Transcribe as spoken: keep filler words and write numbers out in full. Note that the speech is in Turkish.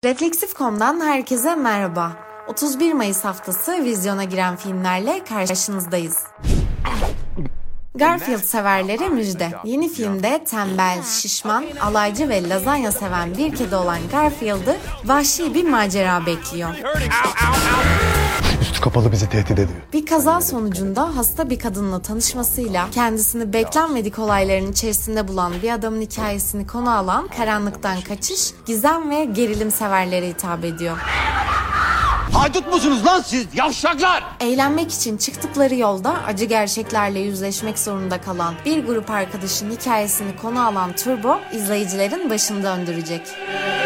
Refleksif nokta com'dan herkese merhaba. otuz bir Mayıs haftası vizyona giren filmlerle karşınızdayız. Garfield severlere müjde. Yeni filmde tembel, şişman, alaycı ve lazanya seven bir kedi olan Garfield'ı vahşi bir macera bekliyor. Üstü kapalı bizi tehdit ediyor. Bir kaza sonucunda hasta bir kadınla tanışmasıyla kendisini beklenmedik olayların içerisinde bulan bir adamın hikayesini konu alan Karanlıktan Kaçış, gizem ve gerilim severlere hitap ediyor. Haydut musunuz lan siz yavşaklar? Eğlenmek için çıktıkları yolda acı gerçeklerle yüzleşmek zorunda kalan bir grup arkadaşın hikayesini konu alan Turbo, izleyicilerin başını döndürecek.